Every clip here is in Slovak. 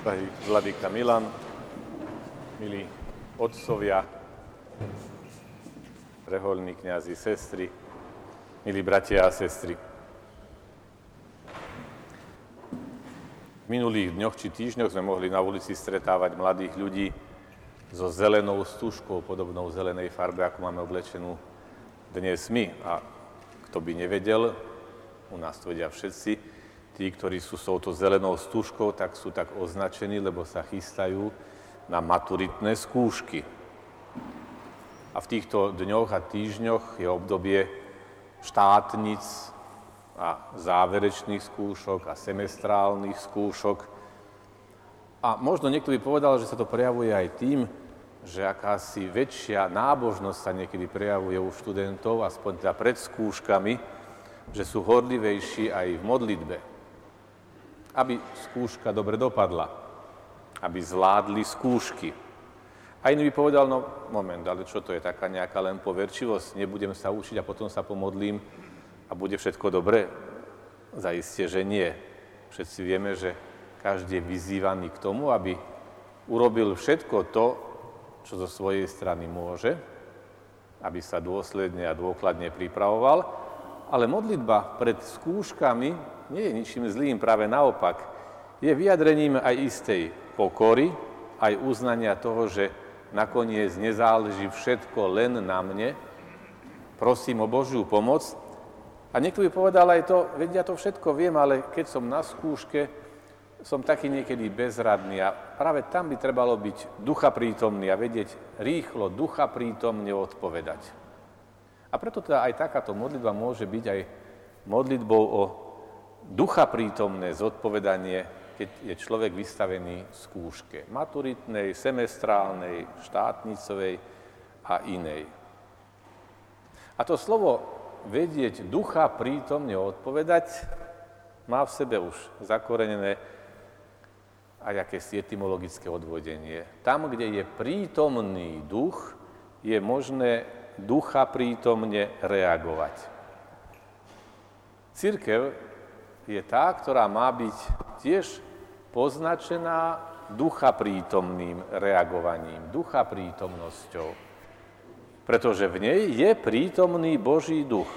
Drahý vladyka Milan, milí otcovia, rehoľní kňazi, sestry, milí bratia a sestry. V minulých dňoch či týždňoch sme mohli na ulici stretávať mladých ľudí so zelenou stužkou, podobnou zelenej farbe, ako máme oblečenú dnes my. A kto by nevedel, u nás to vedia všetci, tí, ktorí sú s touto zelenou stužkou, tak sú tak označení, lebo sa chystajú na maturitné skúšky. A v týchto dňoch a týždňoch je obdobie štátnic a záverečných skúšok a semestrálnych skúšok. A možno niekto by povedal, že sa to prejavuje aj tým, že akási väčšia nábožnosť sa niekedy prejavuje u študentov, aspoň teda pred skúškami, že sú horlivejší aj v modlitbe. Aby skúška dobre dopadla, aby zvládli skúšky. A iný by povedal, no moment, ale čo to je, taká nejaká len poverčivosť, nebudem sa učiť a potom sa pomodlím a bude všetko dobre? Zaiste, že nie. Všetci vieme, že každý je vyzývaný k tomu, aby urobil všetko to, čo zo svojej strany môže, aby sa dôsledne a dôkladne pripravoval, ale modlitba pred skúškami nie je ničím zlým, práve naopak. Je vyjadrením aj istej pokory, aj uznania toho, že nakoniec nezáleží všetko len na mne. Prosím o Božiu pomoc. A niekto by povedal aj to, veď ja to všetko viem, ale keď som na skúške, som taký niekedy bezradný a práve tam by trebalo byť ducha prítomný a vedieť rýchlo ducha prítomne odpovedať. A preto teda aj takáto modlitba môže byť aj modlitbou o ducha prítomné zodpovedanie, keď je človek vystavený skúške maturitnej, semestrálnej, štátnicovej a inej. A to slovo vedieť ducha prítomne odpovedať má v sebe už zakorenené aj akési etymologické odvodenie. Tam, kde je prítomný duch, je možné ducha prítomne reagovať. Cirkev je tá, ktorá má byť tiež poznačená ducha prítomným reagovaním, ducha prítomnosťou. Pretože v nej je prítomný Boží duch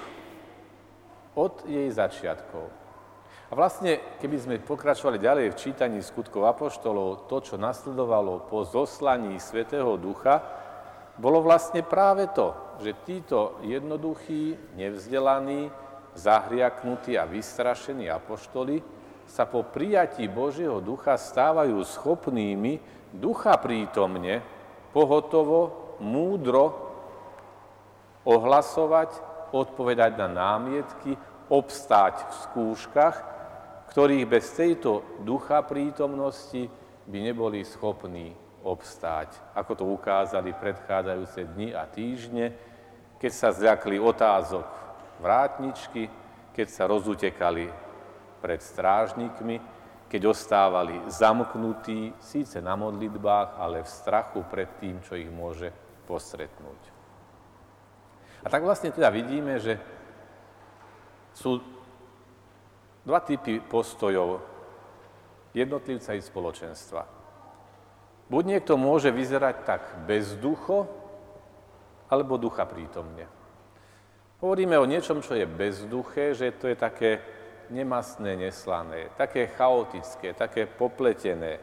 od jej začiatkov. A vlastne, keby sme pokračovali ďalej v čítaní skutkov apoštolov, to, čo nasledovalo po zoslaní Svätého Ducha, bolo vlastne práve to, že títo jednoduchí, nevzdelaní, zahriaknutí a vystrašení apoštoli sa po prijatí Božieho ducha stávajú schopnými ducha prítomne, pohotovo, múdro ohlasovať, odpovedať na námietky, obstáť v skúškach, ktorých bez tejto ducha prítomnosti by neboli schopní obstáť. Ako to ukázali predchádzajúce dni a týždne, keď sa zľakli otázok vrátničky, keď sa rozutekali pred strážnikmi, keď ostávali zamknutí, síce na modlitbách, ale v strachu pred tým, čo ich môže postretnúť. A tak vlastne teda vidíme, že sú dva typy postojov jednotlivca i spoločenstva. Buď niekto môže vyzerať tak bezducho, alebo ducha prítomne. Hovoríme o niečom, čo je bezduché, že to je také nemastné, neslané, také chaotické, také popletené.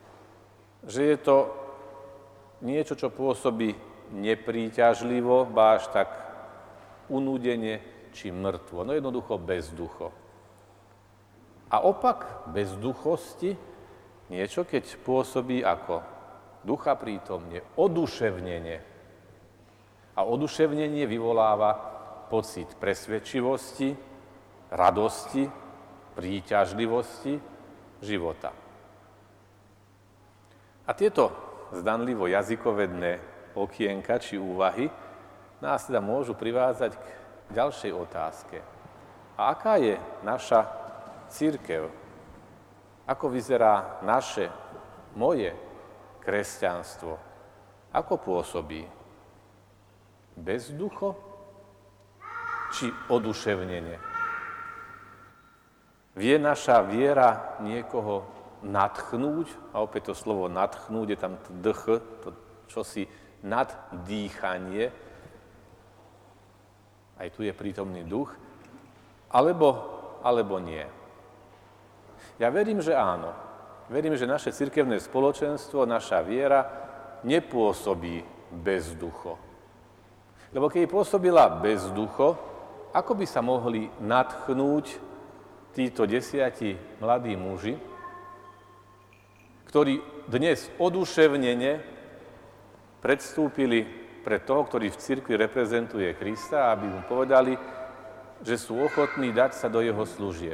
Že je to niečo, čo pôsobí nepríťažlivo, ba až tak unúdene či mŕtvo. No jednoducho bezducho. A opak bezduchosti, niečo, keď pôsobí ako ducha prítomne, oduševnenie. A oduševnenie vyvoláva pocit presvedčivosti, radosti, príťažlivosti života. A tieto zdanlivo jazykovedné okienka či úvahy nás teda môžu privázať k ďalšej otázke. A aká je naša cirkev? Ako vyzerá naše, moje kresťanstvo? Ako pôsobí? Bezducho? Či oduševnenie? Vie naša viera niekoho nadchnúť, a opäť to slovo nadchnúť, je tam to čosi naddýchanie, aj tu je prítomný duch, alebo nie. Ja verím, že áno. Verím, že naše cirkevné spoločenstvo, naša viera nepôsobí bezducho. Lebo keď pôsobila bezducho, ako by sa mohli nadchnúť títo 10 mladí muži, ktorí dnes oduševnene predstúpili pred toho, ktorý v cirkvi reprezentuje Krista, aby mu povedali, že sú ochotní dať sa do jeho služieb.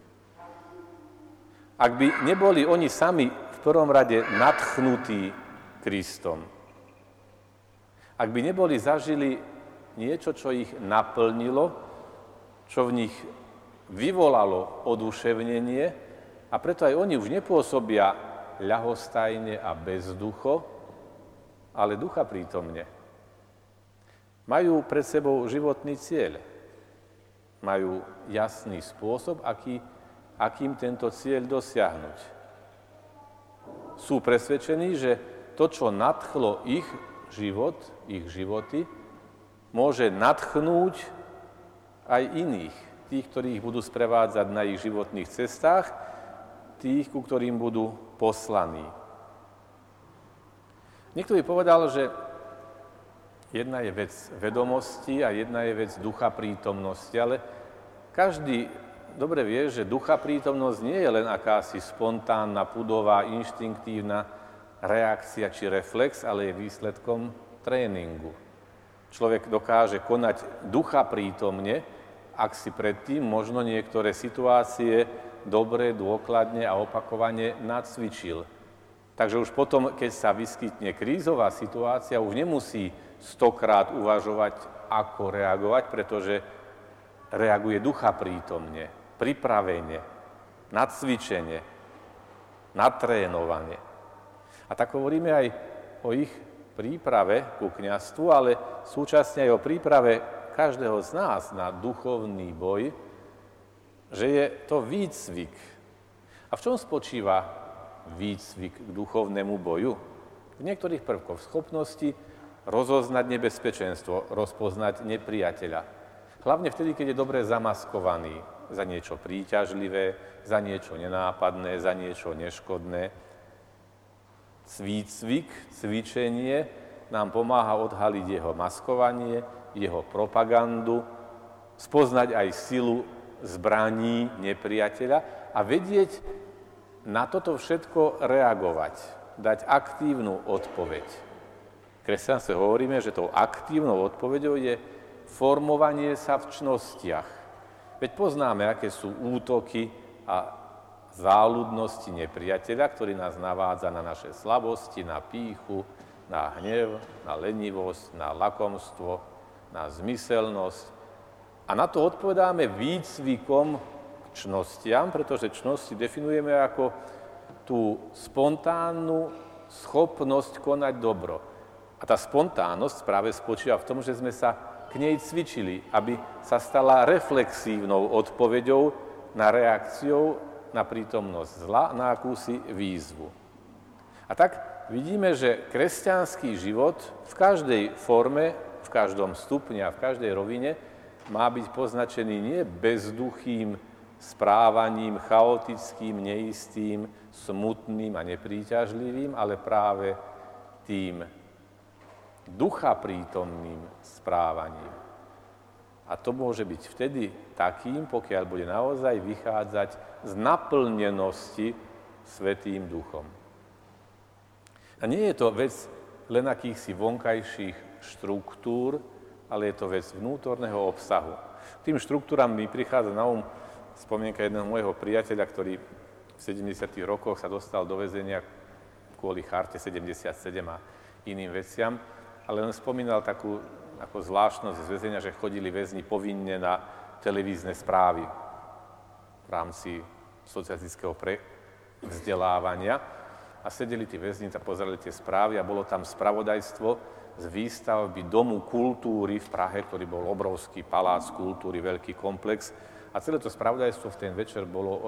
Ak by neboli oni sami v prvom rade nadchnutí Kristom, ak by neboli zažili niečo, čo ich naplnilo, čo v nich vyvolalo oduševnenie, a preto aj oni už nepôsobia ľahostajne a bezducho, ale ducha prítomne. Majú pred sebou životný cieľ. Majú jasný spôsob, akým tento cieľ dosiahnuť. Sú presvedčení, že to, čo nadchlo ich život, ich životy, môže nadchnúť aj iných, tých, ktorí ich budú sprevádzať na ich životných cestách, tých, ku ktorým budú poslaní. Niekto by povedal, že jedna je vec vedomosti a jedna je vec ducha prítomnosti, ale každý dobre vie, že ducha prítomnosť nie je len akási spontánna, pudová, inštinktívna reakcia či reflex, ale je výsledkom tréningu. Človek dokáže konať ducha prítomne, ak si predtým možno niektoré situácie dobre, dôkladne a opakovane nacvičil. Takže už potom, keď sa vyskytne krízová situácia, už nemusí 100-krát uvažovať, ako reagovať, pretože reaguje ducha prítomne, pripravene, nacvičene, natrénovane. A tak hovoríme aj o ich príprave ku kňazstvu, ale súčasne aj o príprave každého z nás na duchovný boj, že je to výcvik. A v čom spočíva výcvik k duchovnému boju? V niektorých prvkoch schopnosti rozoznať nebezpečenstvo, rozpoznať nepriateľa. Hlavne vtedy, keď je dobre zamaskovaný za niečo príťažlivé, za niečo nenápadné, za niečo neškodné. Výcvik, cvičenie nám pomáha odhaliť jeho maskovanie, jeho propagandu, spoznať aj silu zbraní nepriateľa a vedieť na toto všetko reagovať, dať aktívnu odpoveď. V kresťanstve hovoríme, že tou aktívnou odpoveďou je formovanie sa v čnostiach. Veď poznáme, aké sú útoky a záľudnosti nepriateľa, ktorý nás navádza na naše slabosti, na pýchu, na hnev, na lenivosť, na lakomstvo, na zmyselnosť. A na to odpovedáme výcvikom k čnostiam, pretože čnosti definujeme ako tú spontánnu schopnosť konať dobro. A tá spontánnosť práve spočíva v tom, že sme sa k nej cvičili, aby sa stala reflexívnou odpoveďou na reakciou na prítomnosť zla, na akúsi výzvu. A tak vidíme, že kresťanský život v každej forme, v každom stupni a v každej rovine má byť poznačený nie bezduchým správaním, chaotickým, neistým, smutným a nepríťažlivým, ale práve tým ducha prítomným správaním. A to môže byť vtedy takým, pokiaľ bude naozaj vychádzať z naplnenosti Svätým Duchom. A nie je to vec len akýchsi vonkajších štruktúr, ale je to vec vnútorného obsahu. Tým štruktúram mi prichádza na spomienka jedného môjho priateľa, ktorý v 70. rokoch sa dostal do väzenia kvôli charte 77 a iným veciam, ale on spomínal takú ako zvláštnosť z väzenia, že chodili väzni povinne na televízne správy v rámci socialistického vzdelávania a sedeli tí väzni a pozerali tie správy a bolo tam spravodajstvo z výstavby Domu kultúry v Prahe, ktorý bol obrovský palác kultúry, veľký komplex. A celé to spravodajstvo v ten večer bolo o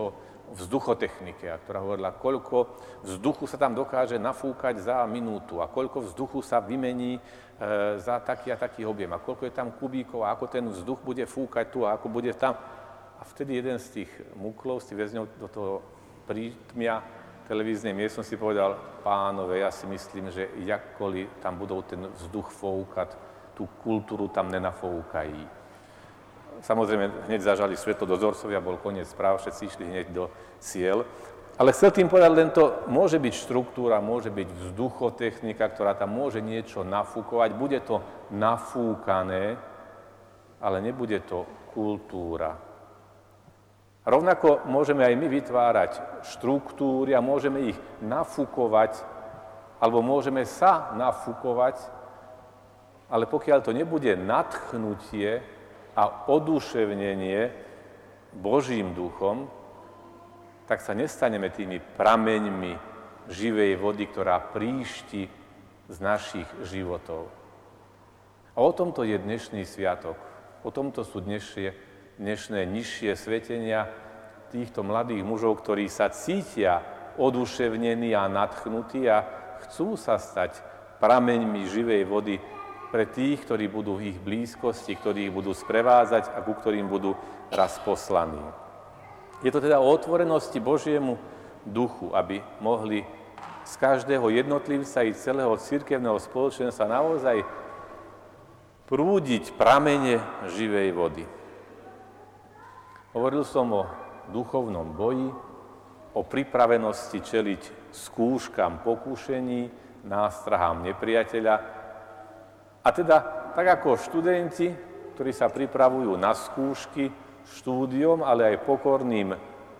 vzduchotechnike, ktorá hovorila, koľko vzduchu sa tam dokáže nafúkať za minútu a koľko vzduchu sa vymení za taký a taký objem a koľko je tam kubíkov a ako ten vzduch bude fúkať tu a ako bude tam. A vtedy jeden z tých muklov, z tých väzňov do toho prítmia televíznej miestnosti povedal, pánové, ja si myslím, že jakkoliv tam budú ten vzduch fúkať, tú kultúru tam nenafúkají. Samozrejme, hneď zažali svetlodozorcovia, bol koniec správ, všetci išli hneď do ciel. Ale chcel tým povedať, len to môže byť štruktúra, môže byť vzduchotechnika, ktorá tam môže niečo nafúkovať. Bude to nafúkané, ale nebude to kultúra. Rovnako môžeme aj my vytvárať štruktúry a môžeme ich nafúkovať, alebo môžeme sa nafúkovať, ale pokiaľ to nebude nadchnutie a oduševnenie Božím duchom, tak sa nestaneme tými prameňmi živej vody, ktorá príšti z našich životov. A o tomto je dnešný sviatok. O tomto sú dnešné nižšie svetenia týchto mladých mužov, ktorí sa cítia oduševnení a nadchnutí a chcú sa stať prameňmi živej vody pre tých, ktorí budú v ich blízkosti, ktorí ich budú sprevádzať a ku ktorým budú raz poslaní. Je to teda o otvorenosti Božiemu duchu, aby mohli z každého jednotlivca i celého cirkevného spoločenstva naozaj prúdiť pramene živej vody. Hovoril som o duchovnom boji, o pripravenosti čeliť skúškam pokúšení, nástrahám nepriateľa. A teda, tak ako študenti, ktorí sa pripravujú na skúšky, štúdiom, ale aj pokorným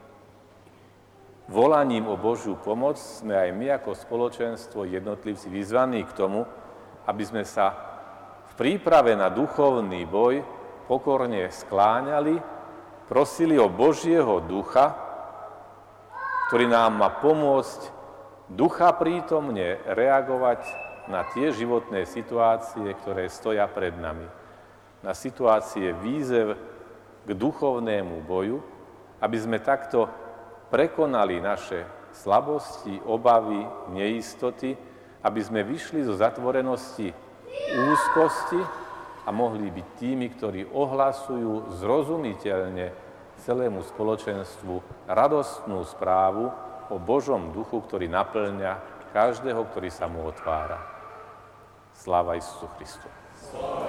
volaním o Božiu pomoc, sme aj my ako spoločenstvo jednotlivci vyzvaní k tomu, aby sme sa v príprave na duchovný boj pokorne skláňali, prosili o Božieho ducha, ktorý nám má pomôcť ducha prítomne reagovať na tie životné situácie, ktoré stoja pred nami. Na situácie výzev k duchovnému boju, aby sme takto prekonali naše slabosti, obavy, neistoty, aby sme vyšli zo zatvorenosti úzkosti a mohli byť tými, ktorí ohlasujú zrozumiteľne celému spoločenstvu radostnú správu o Božom duchu, ktorý naplňa každého, ktorý sa mu otvára. Sláva Isusu Christu.